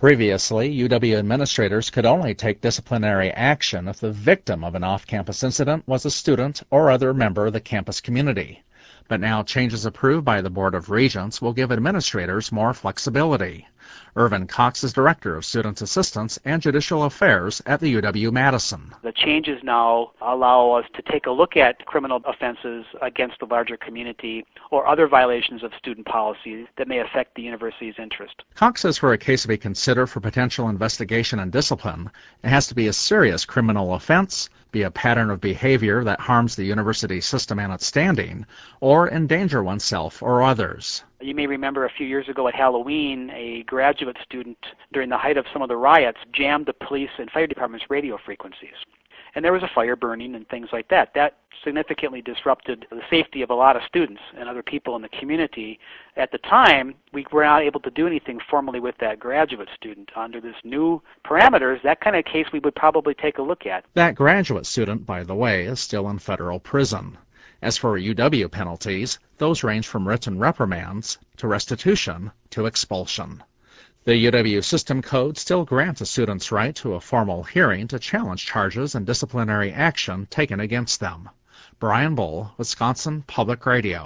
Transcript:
Previously, UW administrators could only take disciplinary action if the victim of an off-campus incident was a student or other member of the campus community. But now changes approved by the Board of Regents will give administrators more flexibility. Irvin Cox is Director of Student Assistance and Judicial Affairs at the UW-Madison. The changes now allow us to take a look at criminal offenses against the larger community or other violations of student policy that may affect the university's interest. Cox says for a case to be considered for potential investigation and discipline, it has to be a serious criminal offense, be a pattern of behavior that harms the university system and its standing, or endanger oneself or others. You may remember a few years ago at Halloween, a graduate student, during the height of some of the riots, jammed the police and fire department's radio frequencies. And there was a fire burning and things like that. That significantly disrupted the safety of a lot of students and other people in the community. At the time, we were not able to do anything formally with that graduate student. Under this new parameters, that kind of case we would probably take a look at. That graduate student, by the way, is still in federal prison. As for UW penalties, those range from written reprimands to restitution to expulsion. The UW System Code still grants a student's right to a formal hearing to challenge charges and disciplinary action taken against them. Brian Bull, Wisconsin Public Radio.